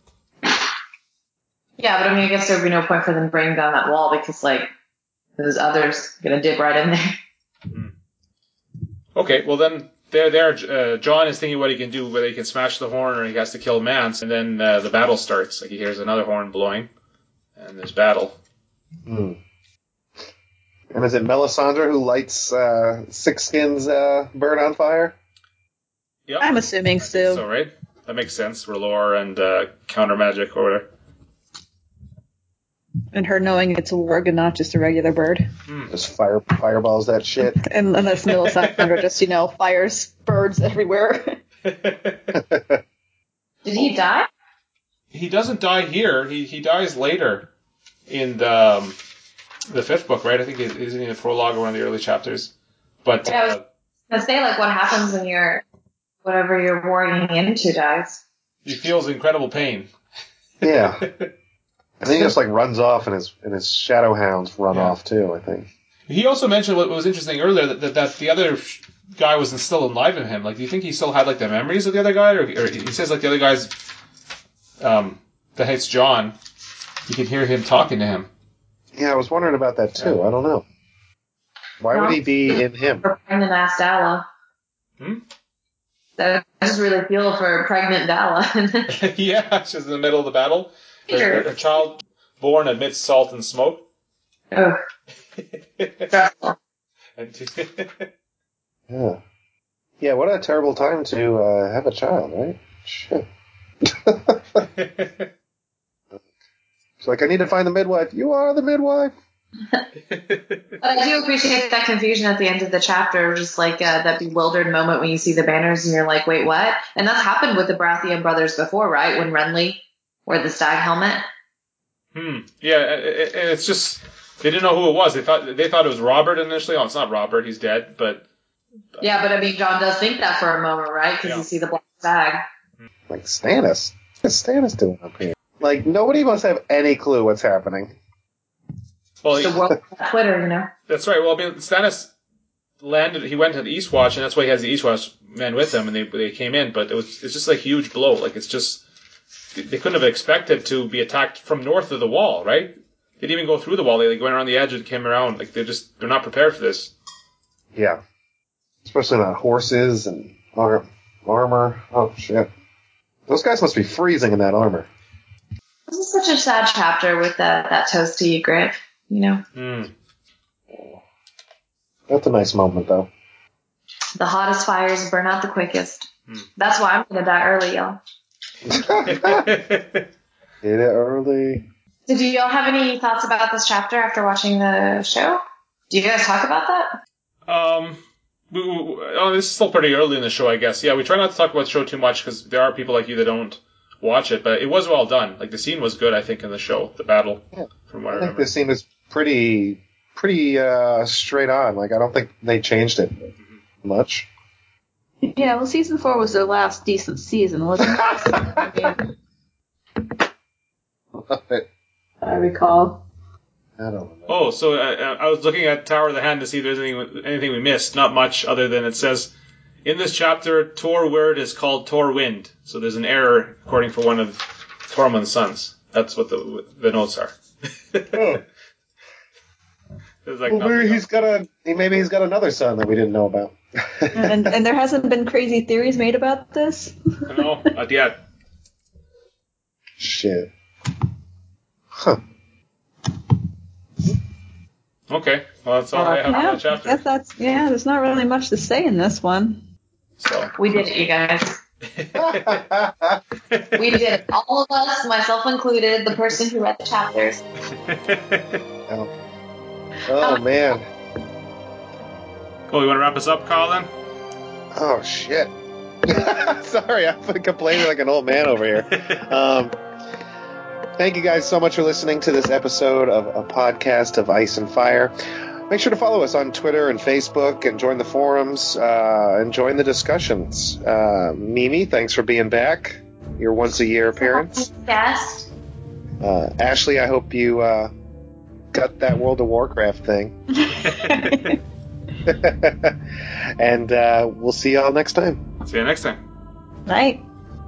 Yeah, but I guess there would be no point for them bringing down that wall because, those others are going to dip right in there. Mm. Okay, well then, there, Jon is thinking what he can do, whether he can smash the horn or he has to kill Mance, and then the battle starts. He hears another horn blowing, and there's battle. Hmm. And is it Melisandre who lights Sixskin's bird on fire? Yep. I'm assuming so. So, right? That makes sense. R'hllor and counter magic or whatever. And her knowing it's a warg and not just a regular bird. Just fireballs that shit. And unless Melisandre just, fires birds everywhere. Did he die die? He doesn't die here. He dies later in the fifth book, right? I think he's in the prologue or one of the early chapters. But yeah, I was gonna say, like, what happens when whatever you're warring into dies? He feels incredible pain. Yeah. I think he just like runs off, and his shadow hounds run off too, I think. He also mentioned what was interesting earlier, that the other guy wasn't still alive in him. Like, do you think he still had like the memories of the other guy, or he says like the other guy's that hates John, you can hear him talking to him. Yeah, I was wondering about that too. Yeah. I don't know. Why would he be in him? Pregnant ass Dalla. I just really feel for pregnant Dalla. Yeah, she's in the middle of the battle. Her child born amidst salt and smoke. Oh. Yeah. Yeah, what a terrible time to have a child, right? Shit. She's like, I need to find the midwife. You are the midwife. But I do appreciate that confusion at the end of the chapter, just like that bewildered moment when you see the banners and you're like, wait, what? And that's happened with the Baratheon brothers before, right? When Renly wore the stag helmet. Yeah, and it's just they didn't know who it was. They thought it was Robert initially. Oh, it's not Robert. He's dead. But yeah, but I mean, John does think that for a moment, right? Because you see the black stag. Like Stannis. What's Stannis doing up here? Like, nobody must have any clue what's happening. Well, the world Twitter, you know. That's right. Well, I mean, Stannis landed. He went to the Eastwatch, and that's why he has the Eastwatch men with him, and they came in. But it's just like a huge blow. Like, it's just they couldn't have expected to be attacked from north of the wall, right? They didn't even go through the wall. They went around the edge and came around. Like, they're not prepared for this. Yeah, especially not horses and armor. Oh shit, those guys must be freezing in that armor. This is such a sad chapter with that toasty grit, you know. That's a nice moment, though. The hottest fires burn out the quickest. That's why I'm gonna die early, y'all. Get it early. Did y'all have any thoughts about this chapter after watching the show? Do you guys talk about that? This is still pretty early in the show, I guess. Yeah, we try not to talk about the show too much because there are people like you that don't watch it, but it was well done. Like, the scene was good, I think, in the show, the battle. Yeah. From what I remember. The scene was pretty straight on. Like, I don't think they changed it much. Yeah, well, season 4 was their last decent season, wasn't it? I recall. I don't know. Oh, so I was looking at Tower of the Hand to see if there's anything we missed. Not much, other than it says, in this chapter, Torward is called Torwind. So there's an error, according for one of Tormund's sons. That's what the notes are. Oh. Like, well, maybe he's got another son that we didn't know about. and there hasn't been crazy theories made about this? No, not yet. Shit. Huh. Okay, well, that's all I have for that chapter. I guess there's not really much to say in this one. So we did it, you guys. We did it. All of us, myself included, the person who read the chapters. Oh, man. Cool, you want to wrap us up, Kyle, then? Oh, shit. Sorry, I'm complaining like an old man over here. Thank you guys so much for listening to this episode of a podcast of Ice and Fire. Make sure to follow us on Twitter and Facebook and join the forums and join the discussions. Mimi, thanks for being back. Your once-a-year appearance. Yes. Ashley, I hope you got that World of Warcraft thing. And we'll see y'all next time. See you next time. Night.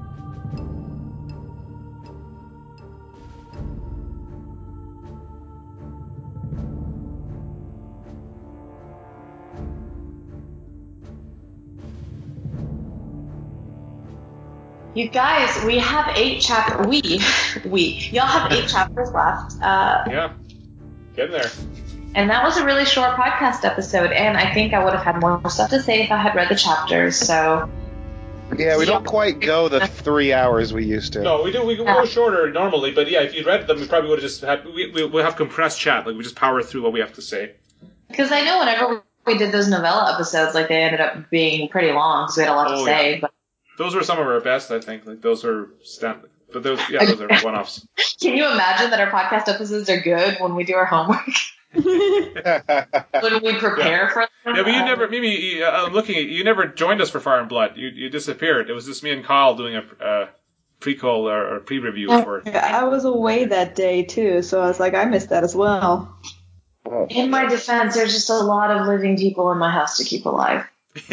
You guys, we have 8 chapters. Y'all have 8 chapters left. Yeah, getting there. And that was a really short podcast episode, and I think I would have had more stuff to say if I had read the chapters. So. Yeah, we don't quite go the 3 hours we used to. No, we do. We go shorter normally, but yeah, if you'd read them, we probably would have just had. We'll have compressed chat. Like, we just power through what we have to say. Because I know whenever we did those novella episodes, like, they ended up being pretty long because we had a lot to say. Yeah. But Those were some of our best, I think. Like those are but those are one-offs. Can you imagine that our podcast episodes are good when we do our homework? When we prepare for them? Yeah, but you never, Mimi, I'm looking at you never joined us for Fire and Blood. You disappeared. It was just me and Kyle doing a pre-call or pre-review for it. Yeah, I was away that day too, so I was like, I missed that as well. In my defense, there's just a lot of living people in my house to keep alive.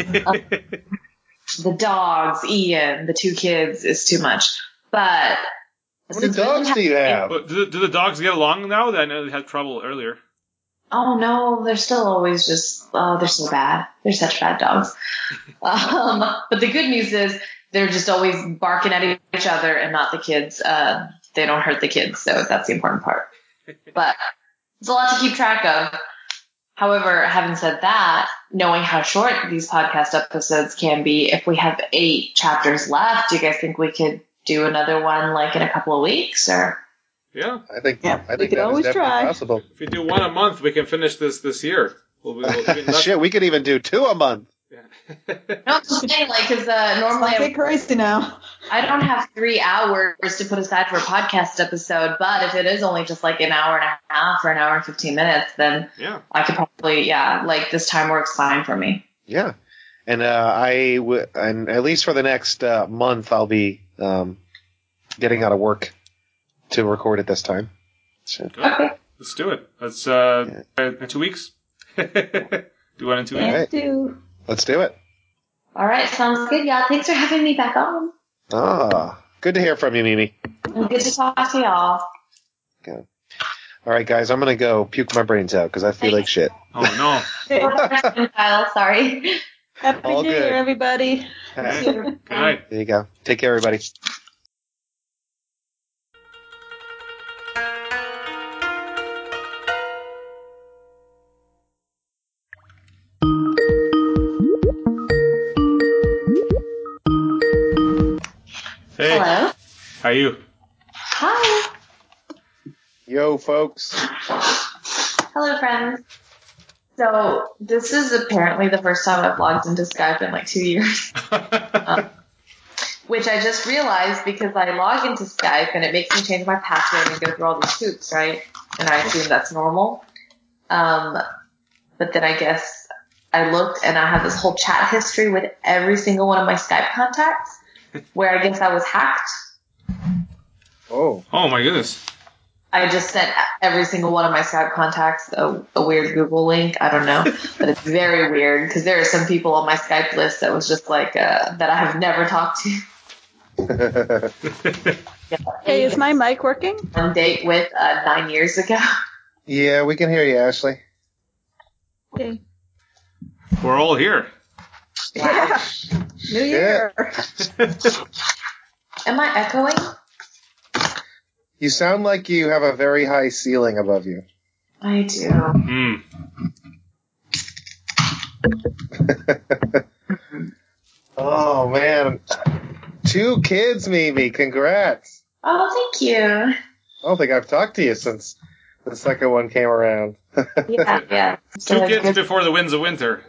The dogs, Ian, the 2 kids is too much. But how many dogs do you have? Do the dogs get along now? I know they had trouble earlier. Oh no, they're still always just, they're so bad. They're such bad dogs. But the good news is they're just always barking at each other and not the kids. They don't hurt the kids, so that's the important part. But it's a lot to keep track of. However, having said that, knowing how short these podcast episodes can be, if we have 8 chapters left, do you guys think we could do another one like in a couple of weeks? Or yeah, I think we could always try. Possible. If we do 1 a month, we can finish this year. Shit, we could even do 2 a month. Yeah. No, I'm just saying, like, because normally I get crazy now. I don't have 3 hours to put aside for a podcast episode, but if it is only just like an hour and a half or an hour and 15 minutes, then I could probably, like this time works fine for me. Yeah. And and at least for the next month, I'll be getting out of work to record it this time. So. Okay. Let's do it. Let's in 2 weeks. Do one in 2 weeks. Right. Let's do it. All right, sounds good, y'all. Thanks for having me back on. Good to hear from you, Mimi. Good to talk to y'all. Good. All right, guys, I'm going to go puke my brains out because I feel like shit. Oh, no. Kyle, sorry. Happy All New good. Year, everybody. Good night. There you go. Take care, everybody. Hey. Hello. How are you? Hi. Yo, folks. Hello, friends. So this is apparently the first time I've logged into Skype in like 2 years. Which I just realized because I log into Skype and it makes me change my password and go through all these hoops, right? And I assume that's normal. But then I guess I looked and I have this whole chat history with every single one of my Skype contacts where I guess I was hacked. Oh. Oh, my goodness. I just sent every single one of my Skype contacts a weird Google link. I don't know, but it's very weird because there are some people on my Skype list that was just like that I have never talked to. Hey, is my mic working? On date with 9 years ago. Yeah, we can hear you, Ashley. Okay. We're all here. Yeah. New Year. Am I echoing? You sound like you have a very high ceiling above you. I do. Oh, man. 2 kids, Mimi. Congrats. Oh, thank you. I don't think I've talked to you since the second one came around. Yeah. 2 kids before the winds of winter.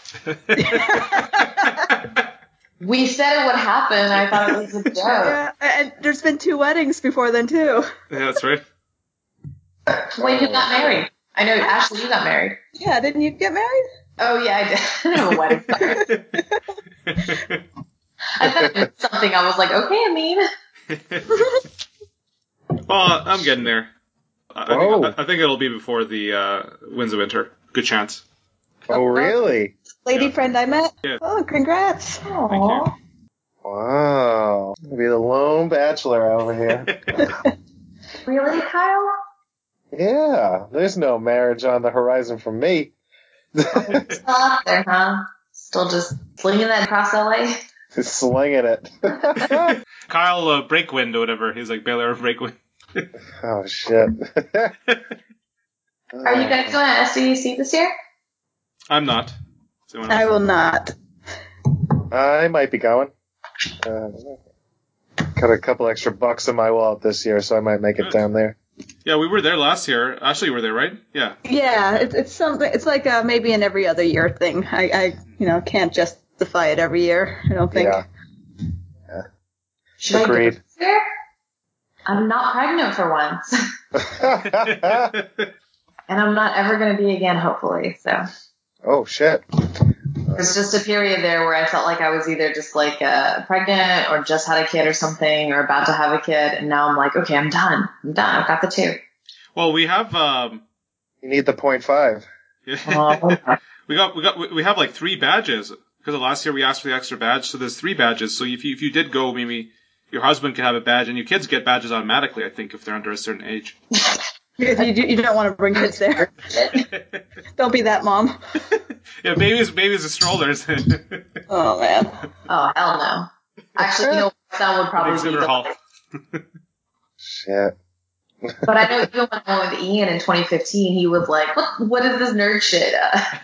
We said it would happen. I thought it was a joke. Yeah, and there's been 2 weddings before then, too. Yeah, that's right. Wait, who got married? I know, Ashley, you got married. Yeah, didn't you get married? Oh, yeah, I did. I have a wedding card. I thought it was something. I was like, okay, I mean. Well, I'm getting there. Whoa. I think it'll be before the winds of winter. Good chance. Oh, really? Lady friend I met? Yeah. Oh, congrats. Aww. Wow. I'll be the lone bachelor over here. Really, Kyle? Yeah, there's no marriage on the horizon for me. Still up there, huh? Still just slinging that across LA? Just slinging it. Kyle Breakwind or whatever. He's like Baylor Breakwind. Oh, shit. Are you guys going to SCDC this year? I'm not. I will not. I might be going. Got a couple extra bucks in my wallet this year, so I might make it down there. Yeah, we were there last year. Ashley, you were there, right? Yeah. Yeah, it's something. It's like maybe an every other year thing. I can't justify it every year. I don't think. Yeah. Should Agreed. I do this? I'm not pregnant for once. And I'm not ever going to be again, hopefully. So. Oh, shit. There's just a period there where I felt like I was either just like pregnant or just had a kid or something or about to have a kid. And now I'm like, okay, I'm done. I've got the 2. Well, we have, You need the 0.5. we have like 3 badges. Because last year we asked for the extra badge, so there's 3 badges. So if you did go, maybe your husband can have a badge, and your kids get badges automatically, I think, if they're under a certain age. You don't want to bring kids there. Don't be that mom. Yeah, babies and strollers. Oh, man. Oh, hell no. Actually, my son would probably be hall. Shit. But I know even when I went with Ian in 2015, he was like, what is this nerd shit?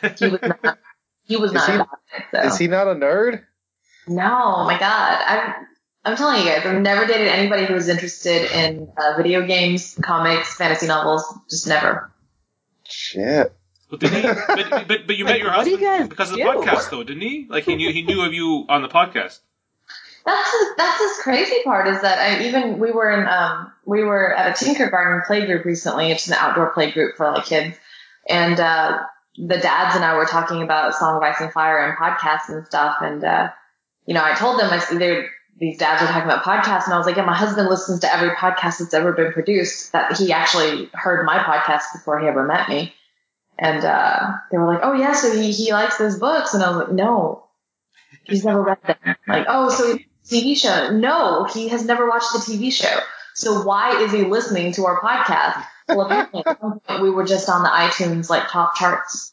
He was not about it. So. Is he not a nerd? No, my God. I'm telling you guys, I've never dated anybody who was interested in video games, comics, fantasy novels. Just never. Shit. But you met your husband because of the podcast, though, didn't he? Like he knew of you on the podcast. That's his crazy part is that we were at a Tinkergarten play group recently. It's an outdoor play group for like kids, and the dads and I were talking about Song of Ice and Fire and podcasts and stuff. And I told them these dads were talking about podcasts, and I was like, yeah, my husband listens to every podcast that's ever been produced. That he actually heard my podcast before he ever met me. And they were like, oh yeah, so he likes those books. And I was like, no, he's never read them. Like, oh, so TV show? No, he has never watched the TV show. So why is he listening to our podcast? Well, apparently at one point we were just on the iTunes like top charts.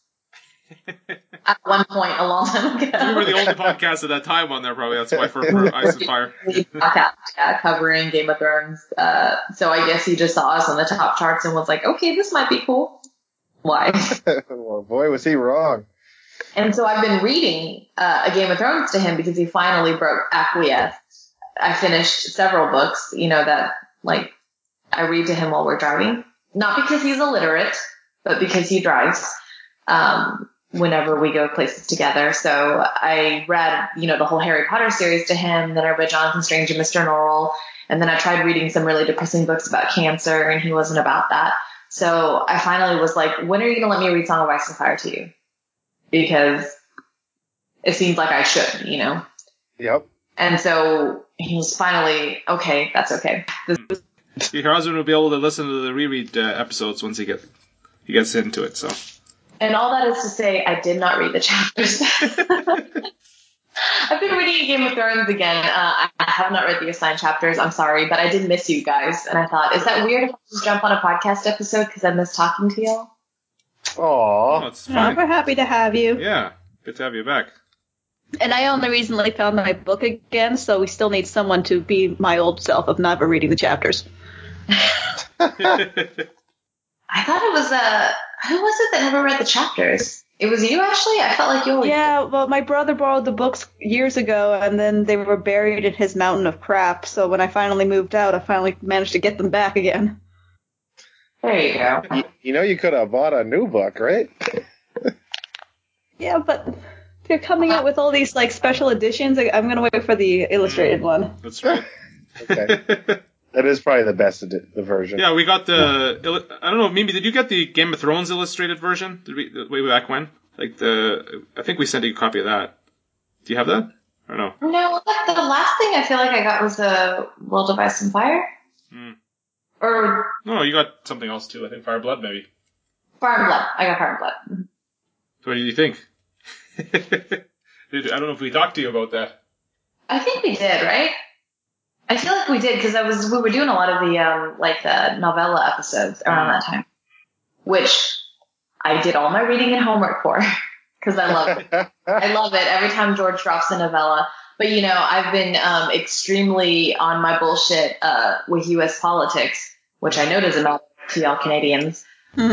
At one point a long time ago. We were the only podcast at that time on there, probably. That's why for Ice and Fire. Covering Game of Thrones. So I guess he just saw us on the top charts and was like, okay, this might be cool. Why? Well, boy, was he wrong. And so I've been reading A Game of Thrones to him because he finally broke acquiesced. I finished several books, that like I read to him while we're driving. Not because he's illiterate, but because he drives. Whenever we go places together. So I read, the whole Harry Potter series to him. Then I read Jonathan Strange and Mr. Norrell. And then I tried reading some really depressing books about cancer, and he wasn't about that. So I finally was like, when are you going to let me read Song of Ice and Fire to you? Because it seems like I should, Yep. And so he was finally, okay, that's okay. Your husband will be able to listen to the reread episodes once he gets into it, so. And all that is to say, I did not read the chapters. I've been reading Game of Thrones again. I have not read the assigned chapters. I'm sorry, but I did miss you guys. And I thought, is that weird if I just jump on a podcast episode because I miss talking to y'all? Aww. It's fine. We're happy to have you. Yeah, good to have you back. And I only recently found my book again, so we still need someone to be my old self of never reading the chapters. I thought it was who was it that never read the chapters? It was you, Ashley? I felt like you always Yeah, well, my brother borrowed the books years ago, and then they were buried in his mountain of crap. So when I finally moved out, I finally managed to get them back again. There you go. You could have bought a new book, right? Yeah, but they're coming out with all these like special editions. I'm gonna wait for the illustrated one. That's right. Okay. That is probably the best the version. Yeah, we got I don't know, Mimi, did you get the Game of Thrones illustrated version? Way back when? I think we sent you a copy of that. Do you have that? Or no? No, the last thing I feel like I got was the World of Ice and Fire. Or no, you got something else too. I think Fire and Blood, maybe. Fire and Blood. I got Fire and Blood. So what do you think? I don't know if we talked to you about that. I think we did, right? I feel like we did because we were doing a lot of the the novella episodes around that time, which I did all my reading and homework for because I love it. I love it every time George drops a novella. But I've been extremely on my bullshit with U.S. politics, which I know doesn't matter to y'all Canadians.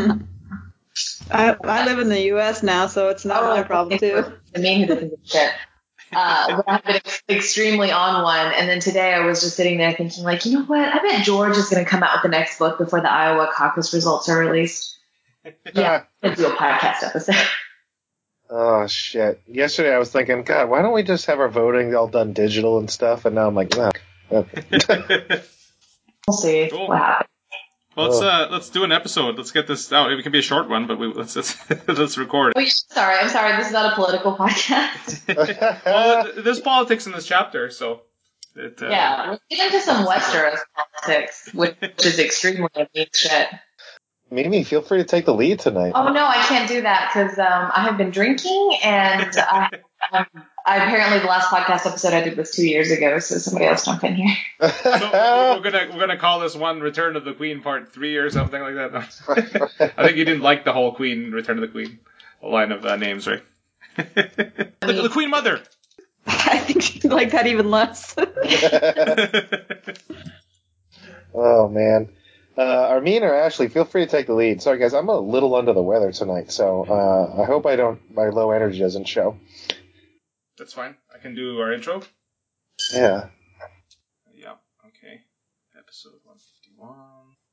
I live in the U.S. now, so it's not my problem too. I mean, who doesn't give a shit? But I've been extremely on one. And then today I was just sitting there thinking, like, you know what? I bet George is going to come out with the next book before the Iowa caucus results are released. Yeah, let's do a podcast episode. Oh, shit. Yesterday I was thinking, God, why don't we just have our voting all done digital and stuff? And now I'm like, no, We'll see what happens. Well, let's do an episode. Let's get this out. It can be a short one, but let's record. I'm sorry. This is not a political podcast. Well, there's politics in this chapter, so. Yeah, let's get into some Westeros politics, which is extremely mean shit. Mimi, feel free to take the lead tonight. Oh no, I can't do that because I have been drinking, and I apparently the last podcast episode I did was 2 years ago, so somebody else jump in here. So we're gonna call this one "Return of the Queen" Part 3 or something like that. I think you didn't like the whole Queen "Return of the Queen" line of names, right? The Queen Mother. I think she'd like that even less. Oh man. Armin or Ashley, feel free to take the lead. Sorry, guys, I'm a little under the weather tonight, so I hope my low energy doesn't show. That's fine. I can do our intro. Yeah. Yeah. Okay. Episode 151.